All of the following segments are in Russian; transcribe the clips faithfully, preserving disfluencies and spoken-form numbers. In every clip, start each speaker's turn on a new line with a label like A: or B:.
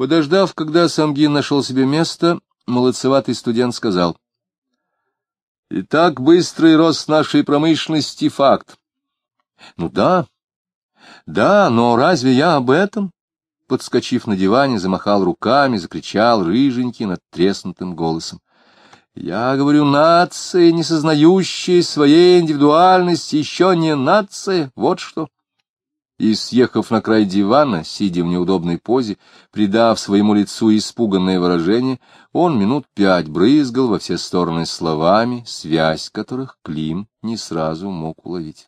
A: Подождав, когда Самгин нашел себе место, молодцеватый студент сказал: «Итак, быстрый рост нашей промышленности — факт». «Ну да, да, но разве я об этом?» Подскочив на диване, замахал руками, закричал рыженький надтреснутым голосом. «Я говорю, нация, не сознающая своей индивидуальности, еще не нация, вот что». И, съехав на край дивана, сидя в неудобной позе, придав своему лицу испуганное выражение, он минут пять брызгал во все стороны словами, связь которых Клим не сразу мог уловить.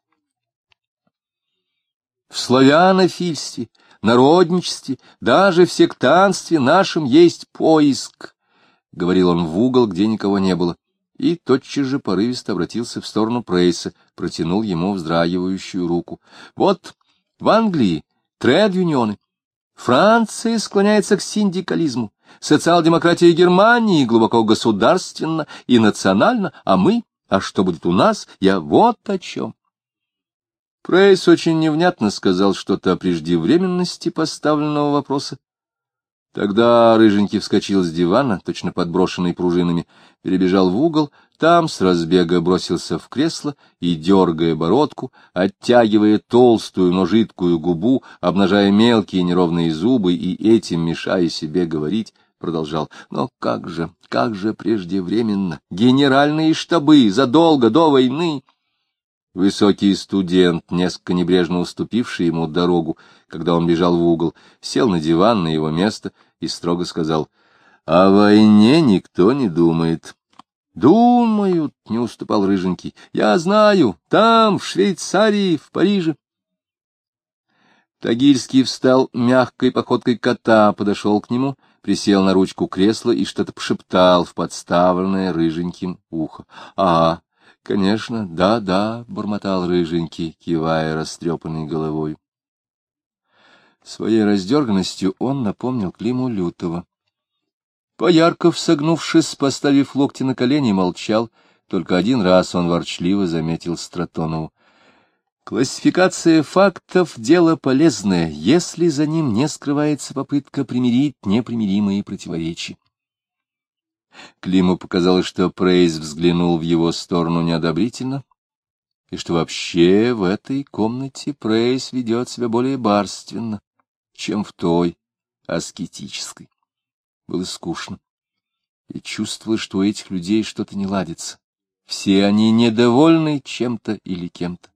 A: В славянофильстве, народничестве, даже в сектантстве нашем есть поиск, — говорил он в угол, где никого не было, и тотчас же порывисто обратился в сторону Прейса, протянул ему вздрагивающую руку. Вот в Англии тред-юнионы, Франция склоняется к синдикализму, социал-демократия Германии глубоко государственно и национально, а мы, а что будет у нас, я вот о чем. Прейс очень невнятно сказал что-то о преждевременности поставленного вопроса. Тогда рыженький вскочил с дивана, точно подброшенный пружинами, перебежал в угол, там с разбега бросился в кресло и, дергая бородку, оттягивая толстую, но жидкую губу, обнажая мелкие неровные зубы и этим мешая себе говорить, продолжал: «Но как же, как же преждевременно! Генеральные штабы задолго до войны!» Высокий студент, несколько небрежно уступивший ему дорогу, когда он бежал в угол, сел на диван на его место и строго сказал: «О войне никто не думает». «Думают», — не уступал рыженький, — «я знаю, там, в Швейцарии, в Париже». Тагильский встал мягкой походкой кота, подошел к нему, присел на ручку кресла и что-то пошептал в подставленное рыженьким ухо. «Ага, конечно, да-да», — бормотал рыженький, кивая растрепанной головой. Своей раздерганностью он напомнил Климу Лютова. Поярков, согнувшись, поставив локти на колени, молчал. Только один раз он ворчливо заметил Стратонову: «Классификация фактов — дело полезное, если за ним не скрывается попытка примирить непримиримые противоречия». Климу показалось, что Прейс взглянул в его сторону неодобрительно, и что вообще в этой комнате Прейс ведет себя более барственно, чем в той аскетической. Было скучно, и чувствовалось, что у этих людей что-то не ладится. Все они недовольны чем-то или кем-то.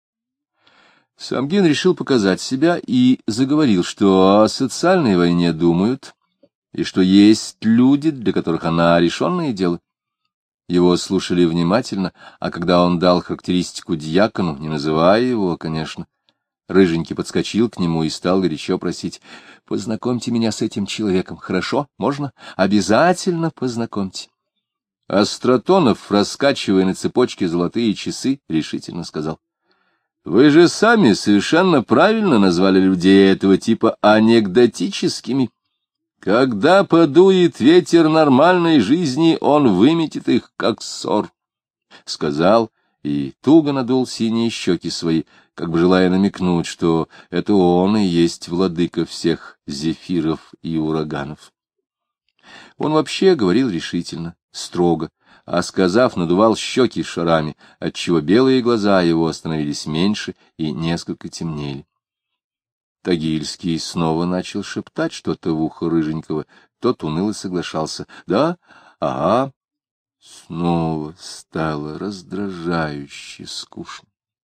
A: Самгин решил показать себя и заговорил, что о социальной войне думают, и что есть люди, для которых она решенное дело. Его слушали внимательно, а когда он дал характеристику дьякону, не называя его, конечно, рыженький подскочил к нему и стал горячо просить: «Познакомьте меня с этим человеком, хорошо? Можно? Обязательно познакомьте». А Стратонов, раскачивая на цепочке золотые часы, решительно сказал: «Вы же сами совершенно правильно назвали людей этого типа анекдотическими. Когда подует ветер нормальной жизни, он выметит их, как ссор», — сказал и туго надул синие щеки свои, как бы желая намекнуть, что это он и есть владыка всех зефиров и ураганов. Он вообще говорил решительно, строго, а, сказав, надувал щеки шарами, отчего белые глаза его становились меньше и несколько темнели. Тагильский снова начал шептать что-то в ухо рыженького, тот уныло соглашался: «Да, ага». Снова стало раздражающе скучно.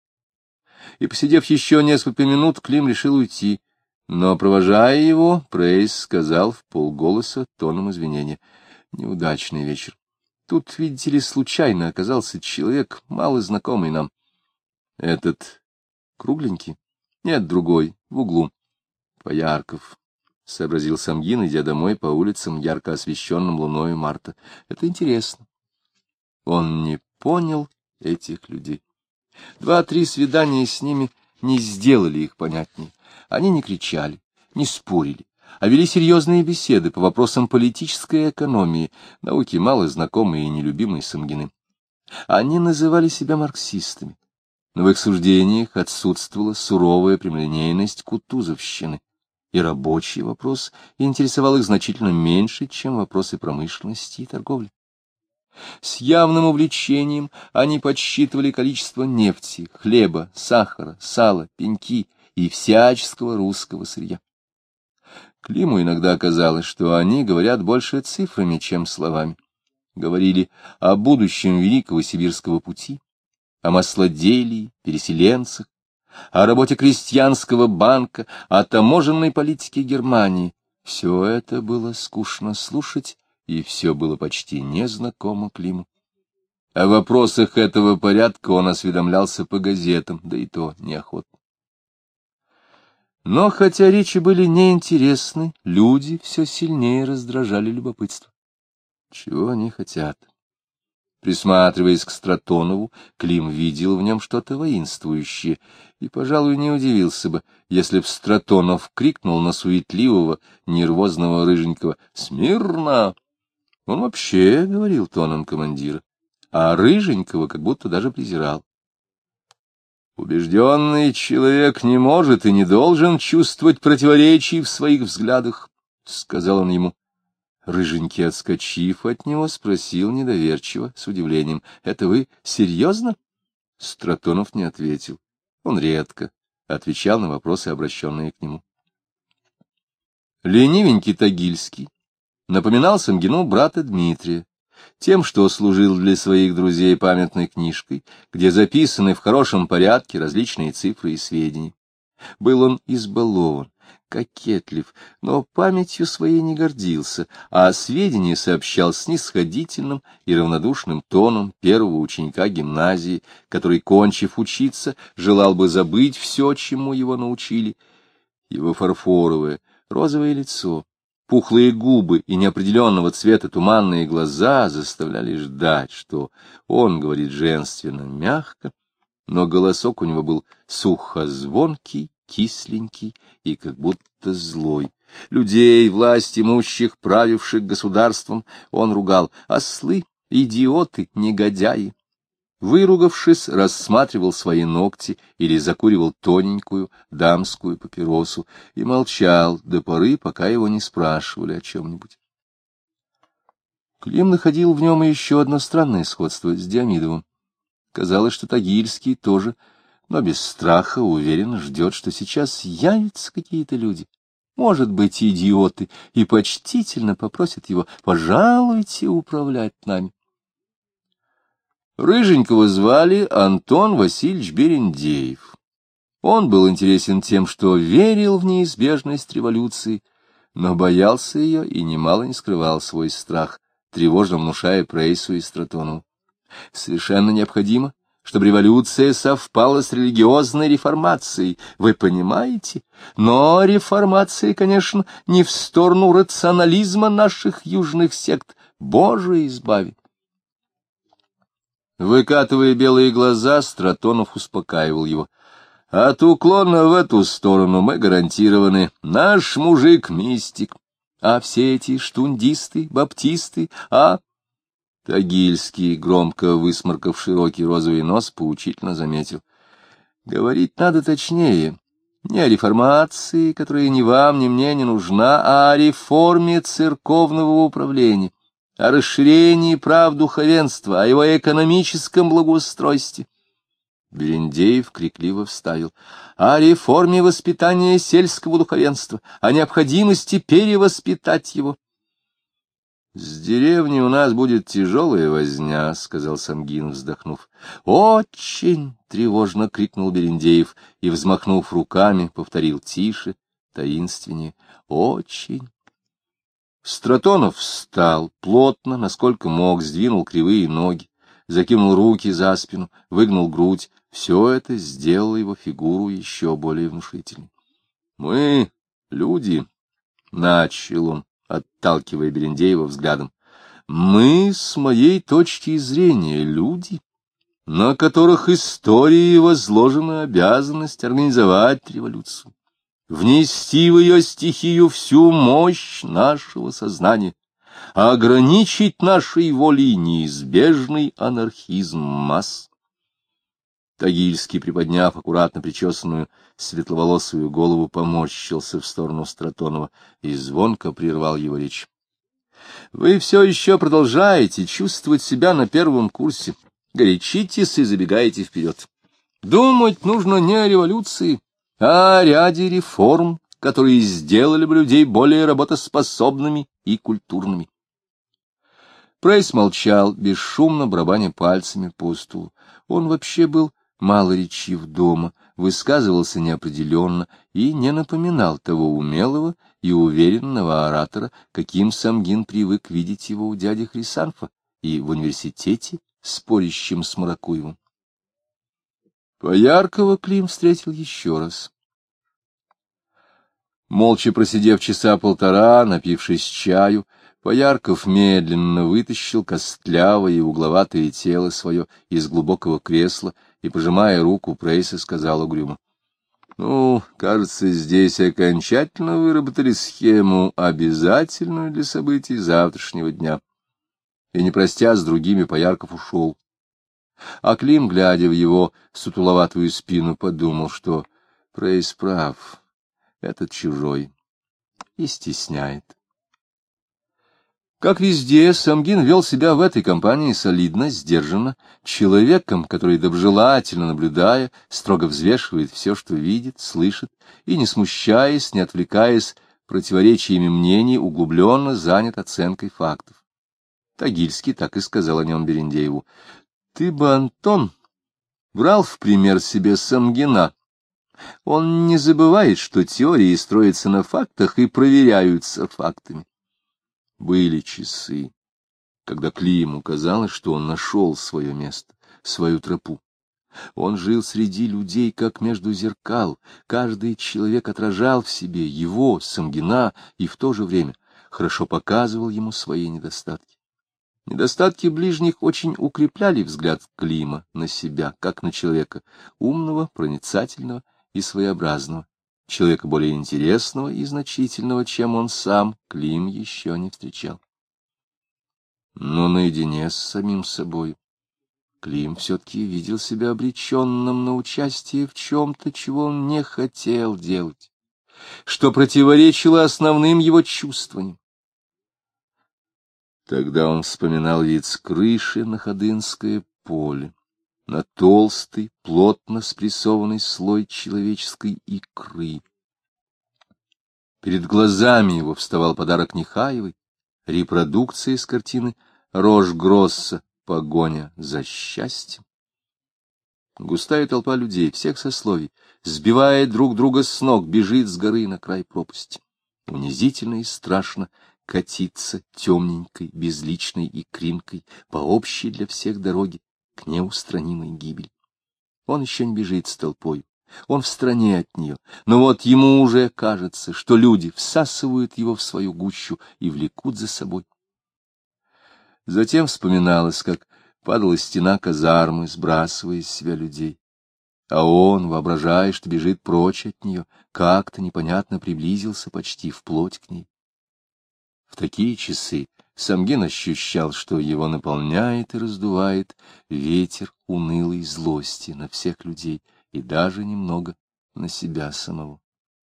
A: И, посидев еще несколько минут, Клим решил уйти, но, провожая его, Прейс сказал в полголоса тоном извинения: «Неудачный вечер. Тут, видите ли, случайно оказался человек, мало знакомый нам». «Этот кругленький?» «Нет, другой, в углу». «Поярков», — сообразил Самгин, идя домой по улицам, ярко освещенным луною марта. «Это интересно». Он не понял этих людей. Два-три свидания с ними не сделали их понятнее. Они не кричали, не спорили, а вели серьезные беседы по вопросам политической экономии, науки мало знакомые и нелюбимые Самгиным. Они называли себя марксистами, но в их суждениях отсутствовала суровая прямолинейность кутузовщины. и рабочий вопрос интересовал их значительно меньше, чем вопросы промышленности и торговли. С явным увлечением они подсчитывали количество нефти, хлеба, сахара, сала, пеньки и всяческого русского сырья. Климу иногда казалось, что они говорят больше цифрами, чем словами. Говорили о будущем Великого Сибирского пути, о маслоделии, переселенцах, о работе крестьянского банка, о таможенной политике Германии. Все это было скучно слушать, и все было почти незнакомо Климу. О вопросах этого порядка он осведомлялся по газетам, да и то неохотно. Но хотя речи были неинтересны, люди все сильнее раздражали любопытство. Чего они хотят? Присматриваясь к Стратонову, Клим видел в нем что-то воинствующее, и, пожалуй, не удивился бы, если б Стратонов крикнул на суетливого, нервозного рыженького «Смирно!». Он вообще говорил тоном командира, а рыженького как будто даже презирал. Убежденный человек не может и не должен чувствовать противоречий в своих взглядах, — сказал он ему. Рыженький, отскочив от него, спросил недоверчиво, с удивлением: — Это вы серьезно? Стратонов не ответил. Он редко отвечал на вопросы, обращенные к нему. Ленивенький Тагильский напоминал Самгину брата Дмитрия тем, что служил для своих друзей памятной книжкой, где записаны в хорошем порядке различные цифры и сведения. Был он избалован, кокетлив, но памятью своей не гордился, а сведения сообщал снисходительным и равнодушным тоном первого ученика гимназии, который, кончив учиться, желал бы забыть все, чему его научили. Его фарфоровое, розовое лицо, пухлые губы и неопределенного цвета туманные глаза заставляли ждать, что он говорит женственно, мягко, но голосок у него был сухозвонкий, кисленький и как будто злой. Людей, власть имущих, правивших государством, он ругал: ослы, идиоты, негодяи. Выругавшись, рассматривал свои ногти или закуривал тоненькую дамскую папиросу и молчал до поры, пока его не спрашивали о чем-нибудь. Клим находил в нем еще одно странное сходство с Диамидовым. Казалось, что Тагильский тоже, но без страха, уверенно ждет, что сейчас явятся какие-то люди, может быть, идиоты, и почтительно попросят его: «Пожалуйте управлять нами». Рыженького звали Антон Васильевич Берендеев. Он был интересен тем, что верил в неизбежность революции, но боялся ее и немало не скрывал свой страх, тревожно внушая Прейсу и Стратонову. Совершенно необходимо, чтобы революция совпала с религиозной реформацией, вы понимаете? Но реформация, конечно, не в сторону рационализма наших южных сект, Боже избави. Выкатывая белые глаза, Стратонов успокаивал его: от уклона в эту сторону мы гарантированы, наш мужик мистик, а все эти штундисты, баптисты, а... Тагильский, громко высморкав широкий розовый нос, поучительно заметил: говорить надо точнее, не о реформации, которая ни вам, ни мне не нужна, а о реформе церковного управления, о расширении прав духовенства, о его экономическом благоустройстве. Берендеев крикливо вставил: о реформе воспитания сельского духовенства, о необходимости перевоспитать его. — С деревней у нас будет тяжелая возня, — сказал Самгин, вздохнув. — Очень! — тревожно крикнул Берендеев и, взмахнув руками, повторил тише, таинственнее: — очень! Стратонов встал, плотно, насколько мог, сдвинул кривые ноги, закинул руки за спину, выгнул грудь. Все это сделало его фигуру еще более внушительной. — Мы, люди, — начал он, отталкивая Берендеева взглядом, — мы, с моей точки зрения, люди, на которых историей возложена обязанность организовать революцию, внести в ее стихию всю мощь нашего сознания, ограничить нашей волей неизбежный анархизм масс. Тагильский, приподняв аккуратно причесанную светловолосую голову, поморщился в сторону Стратонова и звонко прервал его речь. — Вы все еще продолжаете чувствовать себя на первом курсе, горячитесь и забегаете вперед. Думать нужно не о революции, а о ряде реформ, которые сделали бы людей более работоспособными и культурными. Прейс молчал, бесшумно барабаня пальцами по столу. Он вообще был малоречив дома, высказывался неопределенно и не напоминал того умелого и уверенного оратора, каким Самгин привык видеть его у дяди Хрисанфа и в университете, спорящим с Маракуевым. Пояркова Клим встретил еще раз. Молча просидев часа полтора, напившись чаю, Поярков медленно вытащил костлявое и угловатое тело свое из глубокого кресла и, пожимая руку Прейса, сказал угрюмо: — Ну, кажется, здесь окончательно выработали схему, обязательную для событий завтрашнего дня. И, не простясь с другими, Поярков ушел. А Клим, глядя в его сутуловатую спину, подумал, что Прейс прав, этот чужой, и стесняет. Как везде, Самгин вел себя в этой компании солидно, сдержанно, человеком, который, доброжелательно наблюдая, строго взвешивает все, что видит, слышит, и, не смущаясь, не отвлекаясь противоречиями мнений, углубленно занят оценкой фактов. Тагильский так и сказал о нем Берендееву: — Ты бы, Антон, брал в пример себе Самгина. Он не забывает, что теории строятся на фактах и проверяются фактами. Были часы, когда Климу казалось, что он нашел свое место, свою тропу. Он жил среди людей, как между зеркал. Каждый человек отражал в себе его, Самгина, и в то же время хорошо показывал ему свои недостатки. Недостатки ближних очень укрепляли взгляд Клима на себя, как на человека умного, проницательного и своеобразного. Человека более интересного и значительного, чем он сам, Клим еще не встречал. Но наедине с самим собой Клим все-таки видел себя обреченным на участие в чем-то, чего он не хотел делать, что противоречило основным его чувствованиям. Тогда он вспоминал вид с крыши на Ходынское поле, на толстый, плотно спрессованный слой человеческой икры. Перед глазами его вставал подарок Нехаевой, репродукция из картины Рожгросса «Погоня за счастьем». Густая толпа людей всех сословий, сбивая друг друга с ног, бежит с горы на край пропасти. Унизительно и страшно катиться темненькой, безличной икринкой по общей для всех дороге к неустранимой гибели. Он еще не бежит с толпой, он в стороне от нее, но вот ему уже кажется, что люди всасывают его в свою гущу и влекут за собой. Затем вспоминалось, как падала стена казармы, сбрасывая из себя людей. А он, воображая, что бежит прочь от нее, как-то непонятно приблизился почти вплоть к ней. В такие часы Самгин ощущал, что его наполняет и раздувает ветер унылой злости на всех людей и даже немного на себя самого.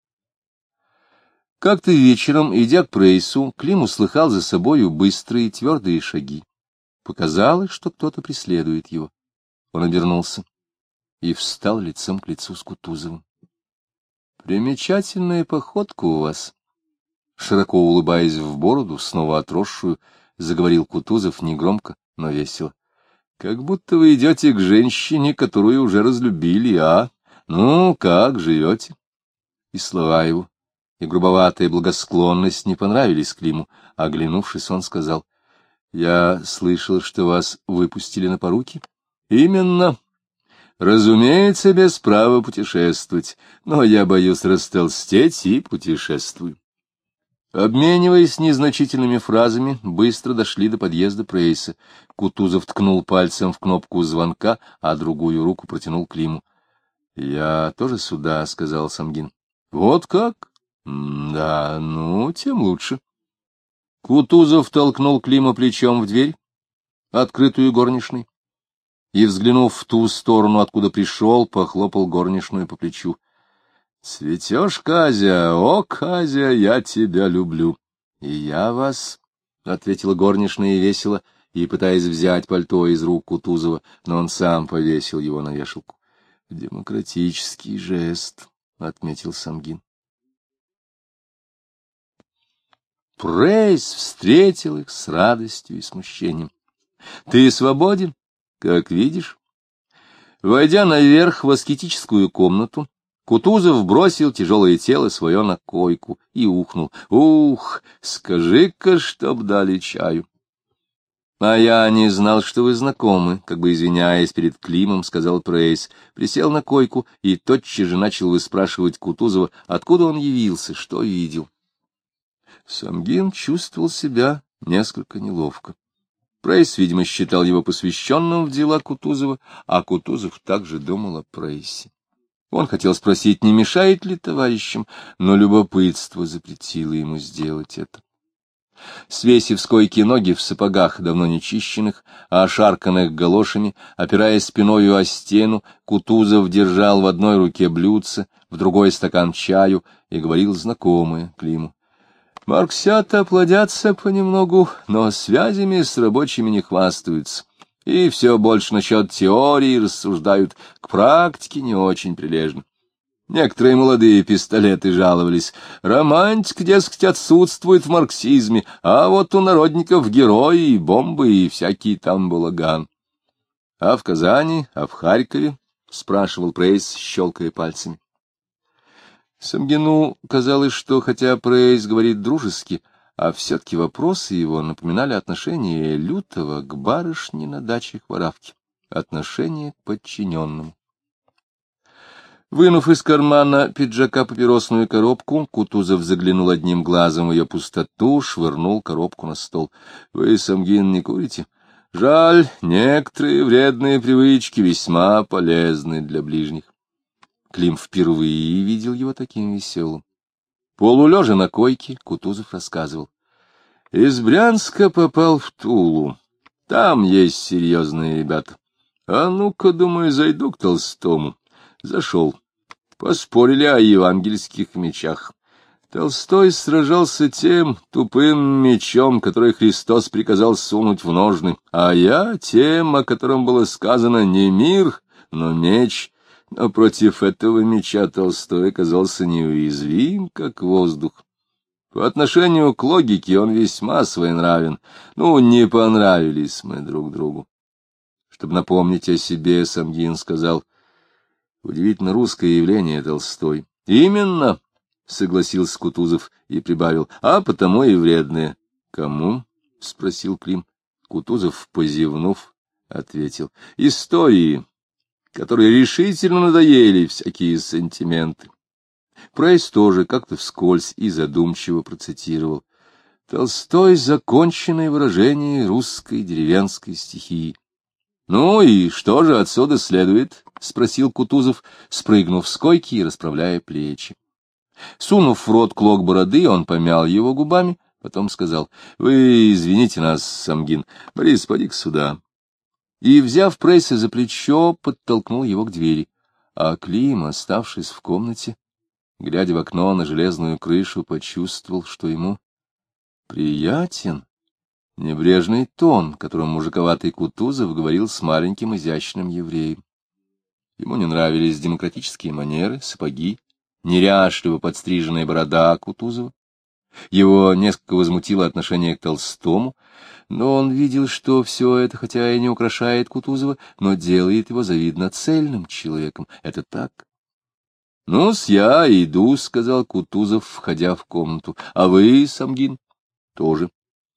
A: Как-то вечером, идя к Прейсу, Клим услыхал за собою быстрые твердые шаги. Показалось, что кто-то преследует его. Он обернулся и встал лицом к лицу с Кутузовым. — Примечательная походка у вас. Широко улыбаясь в бороду, снова отросшую, заговорил Кутузов негромко, но весело. — Как будто вы идете к женщине, которую уже разлюбили, а? Ну, как живете? И слова его, и грубоватая благосклонность не понравились Климу. Оглянувшись, он сказал: — Я слышал, что вас выпустили на поруки. — Именно. Разумеется, без права путешествовать, но я боюсь растолстеть и путешествую. Обмениваясь незначительными фразами, быстро дошли до подъезда Прейса. Кутузов ткнул пальцем в кнопку звонка, а другую руку протянул Климу. — Я тоже сюда, — сказал Самгин. — Вот как? — Да, ну, тем лучше. Кутузов толкнул Клима плечом в дверь, открытую горничной. и, взглянув в ту сторону, откуда пришел, похлопал горничную по плечу. — Цветешь, Казя, о, Казя, я тебя люблю. — И я вас, — ответила горничная весело, и, пытаясь взять пальто из рук Кутузова, но он сам повесил его на вешалку. — Демократический жест, — отметил Самгин. Прейс встретил их с радостью и смущением. — Ты свободен, как видишь. Войдя наверх в аскетическую комнату, Кутузов бросил тяжелое тело свое на койку и ухнул. — Ух, скажи-ка, чтоб дали чаю. — А я не знал, что вы знакомы, — как бы извиняясь перед Климом, сказал Прейс. Присел на койку и тотчас же начал выспрашивать Кутузова, откуда он явился, что видел. Самгин чувствовал себя несколько неловко. Прейс, видимо, считал его посвященным в дела Кутузова, а Кутузов также думал о Прейсе. Он хотел спросить, не мешает ли товарищам, но любопытство запретило ему сделать это. Свесив с койки ноги в сапогах, давно не чищенных, а ошарканных галошами, опираясь спиною о стену, Кутузов держал в одной руке блюдце, в другой стакан чаю и говорил знакомое Климу. Марксята плодятся понемногу, но связями с рабочими не хвастаются. И все больше насчет теории рассуждают, к практике не очень прилежно. Некоторые молодые пистолеты жаловались. Романтик, дескать, отсутствует в марксизме, а вот у народников герои и бомбы и всякий там балаган. — А в Казани, а в Харькове? — спрашивал Прейс, щелкая пальцами. Самгину казалось, что, хотя Прейс говорит дружески, а все-таки вопросы его напоминали отношение Лютова к барышне на даче Хворавки, отношение к подчиненному. Вынув из кармана пиджака папиросную коробку, Кутузов заглянул одним глазом в ее пустоту, швырнул коробку на стол. — Вы, Самгин, не курите? — Жаль, некоторые вредные привычки весьма полезны для ближних. Клим впервые видел его таким веселым. Полулежа на койке, Кутузов рассказывал. — Из Брянска попал в Тулу. Там есть серьезные ребята. А ну-ка, думаю, зайду к Толстому. Зашел. Поспорили о евангельских мечах. Толстой сражался тем тупым мечом, который Христос приказал сунуть в ножны, а я тем, о котором было сказано не мир, но меч. Но против этого меча Толстой оказался неуязвим, как воздух. По отношению к логике он весьма своенравен. Ну, не понравились мы друг другу. Чтобы напомнить о себе, Самгин сказал: удивительно русское явление Толстой. — Именно, — согласился Кутузов и прибавил, — а потому и вредное. — Кому? — спросил Клим. Кутузов, позевнув, ответил: — истории, которые решительно надоели всякие сантименты. Прейс тоже как-то вскользь и задумчиво процитировал: Толстой — законченное выражение русской деревенской стихии. — Ну и что же отсюда следует? — спросил Кутузов, спрыгнув с койки и расправляя плечи. Сунув в рот клок бороды, он помял его губами, потом сказал: — Вы извините нас, Самгин, Борис, поди-ка сюда. И, взяв Прейса за плечо, подтолкнул его к двери. А Клим, оставшись в комнате, глядя в окно на железную крышу, почувствовал, что ему приятен небрежный тон, которым мужиковатый Кутузов говорил с маленьким изящным евреем. Ему не нравились демократические манеры, сапоги, неряшливо подстриженная борода Кутузова. Его несколько возмутило отношение к Толстому, но он видел, что все это, хотя и не украшает Кутузова, но делает его завидно цельным человеком. Это так. — Ну-с, я иду, — сказал Кутузов, входя в комнату. — А вы, Самгин? — Тоже.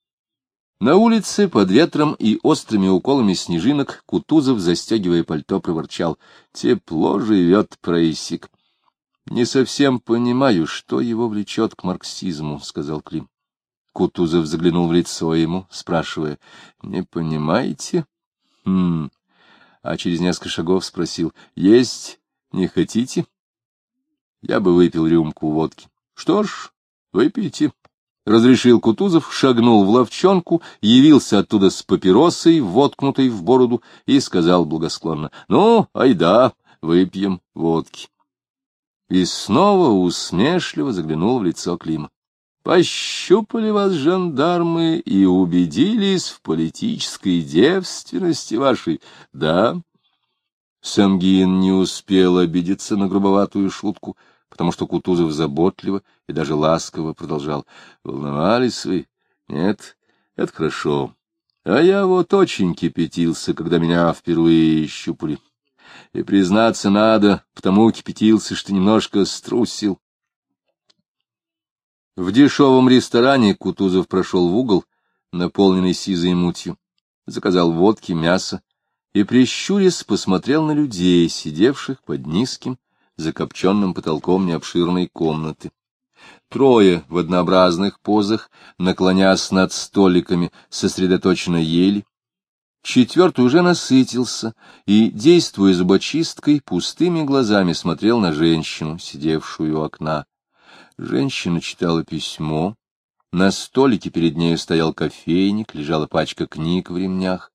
A: На улице, под ветром и острыми уколами снежинок, Кутузов, застегивая пальто, проворчал: — Тепло живет Прейсик. — Не совсем понимаю, что его влечет к марксизму, — сказал Клим. Кутузов заглянул в лицо ему, спрашивая: — Не понимаете? — Хм. А через несколько шагов спросил: — Есть не хотите? — Я бы выпил рюмку водки. — Что ж, выпейте. — разрешил Кутузов, шагнул в лавчонку, явился оттуда с папиросой, воткнутой в бороду, и сказал благосклонно: — Ну, айда, выпьем водки. И снова усмешливо заглянул в лицо Клима. — Пощупали вас жандармы и убедились в политической девственности вашей, да? Самгин не успел обидеться на грубоватую шутку, потому что Кутузов заботливо и даже ласково продолжал: — Волновались вы? Нет, это хорошо. А я вот очень кипятился, когда меня впервые щупали. И признаться надо, потому кипятился, что немножко струсил. В дешевом ресторане Кутузов прошел в угол, наполненный сизой мутью, заказал водки, мясо и, прищурясь, посмотрел на людей, сидевших под низким, закопченным потолком необширной комнаты. Трое в однообразных позах, наклонясь над столиками, сосредоточенно ели. Четвертый уже насытился и, действуя зубочисткой, пустыми глазами смотрел на женщину, сидевшую у окна. Женщина читала письмо. На столике перед нею стоял кофейник, лежала пачка книг в ремнях.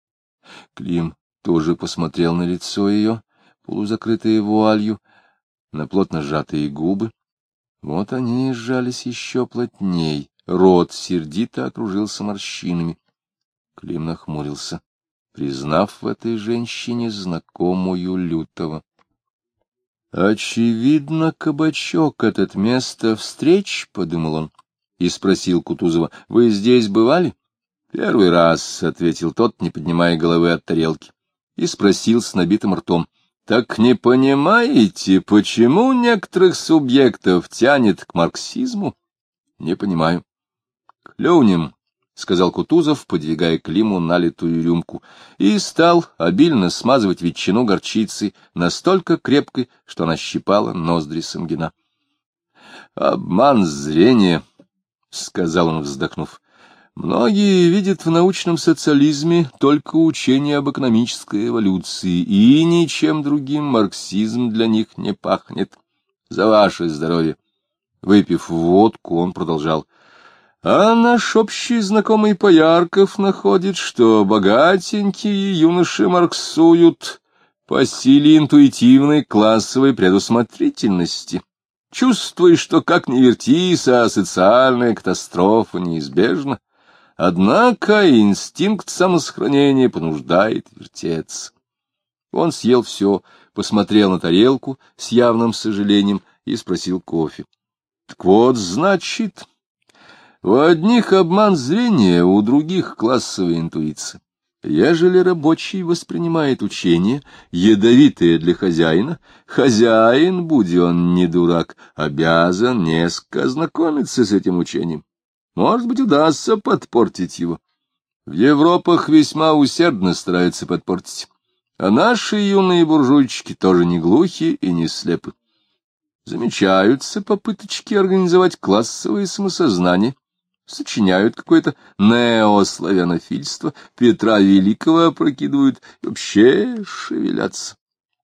A: Клим тоже посмотрел на лицо ее, полузакрытое вуалью, на плотно сжатые губы. Вот они сжались еще плотней, рот сердито окружился морщинами. Клим нахмурился, признав в этой женщине знакомую Лютова. — Очевидно, кабачок этот место встреч, — подумал он, и спросил Кутузова: — Вы здесь бывали? — Первый раз, — ответил тот, не поднимая головы от тарелки, и спросил с набитым ртом: — Так не понимаете, почему некоторых субъектов тянет к марксизму? — Не понимаю. — Клюнем, — сказал Кутузов, подвигая Климу налитую рюмку, и стал обильно смазывать ветчину горчицей, настолько крепкой, что она щипала ноздри Самгина. — Обман зрения, — сказал он, вздохнув. — Многие видят в научном социализме только учение об экономической эволюции, и ничем другим марксизм для них не пахнет. За ваше здоровье. Выпив водку, он продолжал: — А наш общий знакомый Поярков находит, что богатенькие юноши марксуют по силе интуитивной классовой предусмотрительности. Чувствуешь, что как ни вертись, а социальная катастрофа неизбежна. Однако инстинкт самосохранения понуждает вертеться. Он съел все, посмотрел на тарелку с явным сожалением и спросил кофе. — Так вот, значит, у одних обман зрения, у других классовая интуиция. Ежели рабочий воспринимает учение, ядовитое для хозяина, хозяин, будь он не дурак, обязан несколько ознакомиться с этим учением. Может быть, удастся подпортить его. В Европах весьма усердно стараются подпортить, а наши юные буржуйчики тоже не глухи и не слепы. Замечаются попыточки организовать классовое самосознание, сочиняют какое-то неославянофильство, Петра Великого опрокидывают и вообще шевелятся.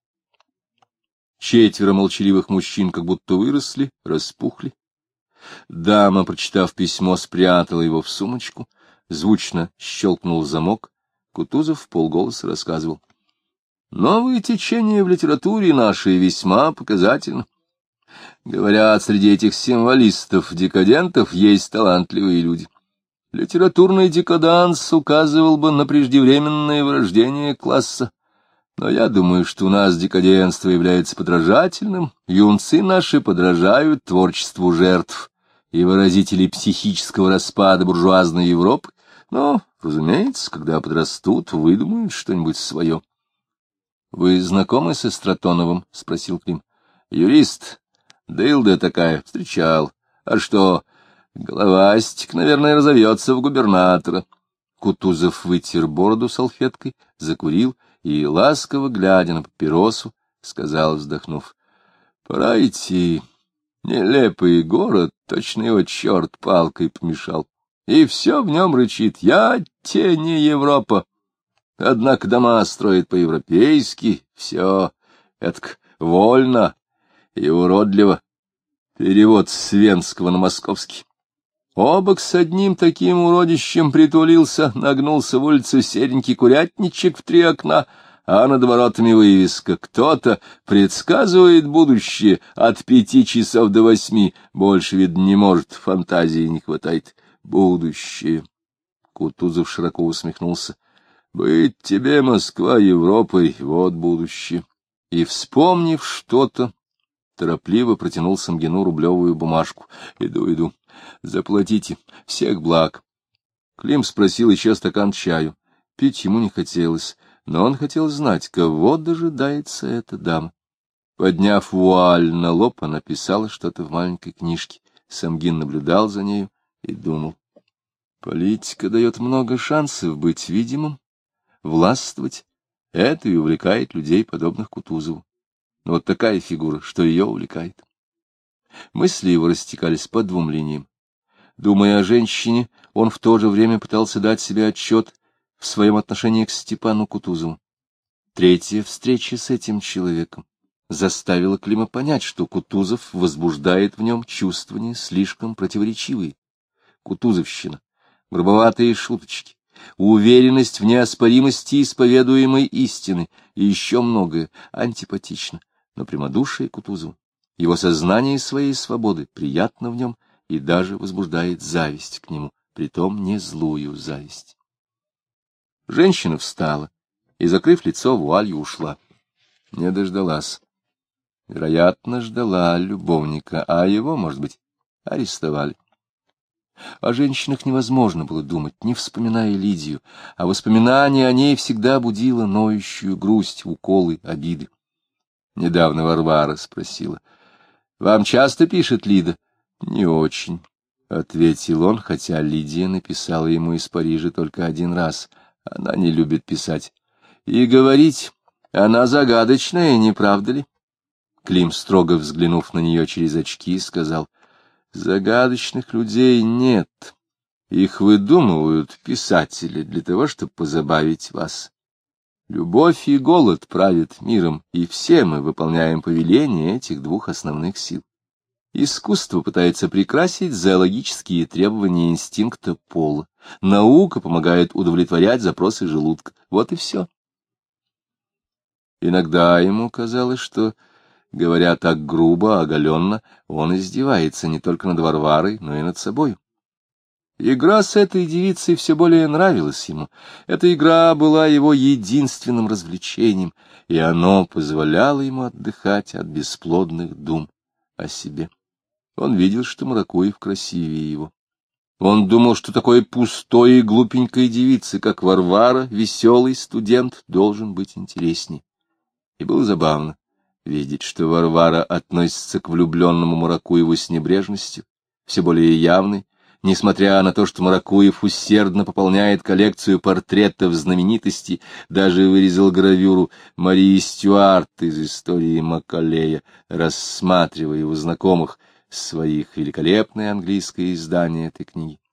A: Четверо молчаливых мужчин как будто выросли, распухли. Дама, прочитав письмо, спрятала его в сумочку, звучно щелкнул замок. Кутузов вполголоса рассказывал: новые течения в литературе нашей весьма показательны. Говорят, среди этих символистов, декадентов, есть талантливые люди. Литературный декаданс указывал бы на преждевременное вырождение класса. Но я думаю, что у нас декаденство является подражательным. Юнцы наши подражают творчеству жертв и выразителей психического распада буржуазной Европы. Но, разумеется, когда подрастут, выдумают что-нибудь свое. — Вы знакомы со Стратоновым? — спросил Клим. — Юрист. Дылда такая. Встречал. А что, головастик, наверное, разовьется в губернатора. Кутузов вытер бороду салфеткой, закурил и, ласково глядя на папиросу, сказал, вздохнув: — Пора идти. Нелепый город, точно его черт палкой помешал. И все в нем рычит: я те не Европа. Однако дома строят по-европейски, все этак вольно и уродливо. Перевод с венского на московский. Обок с одним таким уродищем притулился, нагнулся в улицу серенький курятничек в три окна, а над воротами вывеска: кто-то предсказывает будущее от пяти часов до восьми. Больше, видно, не может, фантазии не хватает. Будущее. Кутузов широко усмехнулся. Быть тебе, Москва, Европой, вот будущее. И, вспомнив что-то, торопливо протянул Самгину рублевую бумажку. Иду, иду. Заплатите. Всех благ. Клим спросил еще стакан чаю. Пить ему не хотелось, но он хотел знать, кого дожидается эта дама. Подняв вуаль на лоб, она писала что-то в маленькой книжке. Самгин наблюдал за нею и думал. Политика дает много шансов быть видимым, властвовать. Это и увлекает людей, подобных Кутузову. Но вот такая фигура, что ее увлекает. Мысли его растекались по двум линиям. Думая о женщине, он в то же время пытался дать себе отчет в своем отношении к Степану Кутузову. Третья встреча с этим человеком заставила Клима понять, что Кутузов возбуждает в нем чувствования слишком противоречивые. Кутузовщина, грубоватые шуточки, уверенность в неоспоримости исповедуемой истины и еще многое антипатично, но прямодушие Кутузова, его сознание своей свободы приятно в нем и даже возбуждает зависть к нему, притом не злую зависть. Женщина встала и, закрыв лицо, вуалью ушла. Не дождалась. Вероятно, ждала любовника, а его, может быть, арестовали. О женщинах невозможно было думать, не вспоминая Лидию, а воспоминание о ней всегда будило ноющую грусть, уколы, обиды. Недавно Варвара спросила: — Вам часто пишет Лида? — Не очень, — ответил он, хотя Лидия написала ему из Парижа только один раз. Она не любит писать. И говорить, она загадочная, не правда ли? Клим, строго взглянув на нее через очки, сказал: — Загадочных людей нет. Их выдумывают писатели для того, чтобы позабавить вас. Любовь и голод правят миром, и все мы выполняем повеление этих двух основных сил. Искусство пытается прикрасить зоологические требования инстинкта пола. Наука помогает удовлетворять запросы желудка. Вот и все. Иногда ему казалось, что, говоря так грубо, оголенно, он издевается не только над Варварой, но и над собой. Игра с этой девицей все более нравилась ему. Эта игра была его единственным развлечением, и оно позволяло ему отдыхать от бесплодных дум о себе. Он видел, что Маракуев красивее его. Он думал, что такой пустой и глупенькой девице, как Варвара, веселый студент, должен быть интересней. И было забавно видеть, что Варвара относится к влюбленному Маракуеву с небрежностью, все более явной, несмотря на то, что Маракуев усердно пополняет коллекцию портретов знаменитостей, даже вырезал гравюру Марии Стюарт из истории Маккалея, рассматривая у знакомых своих великолепное английское издание этой книги.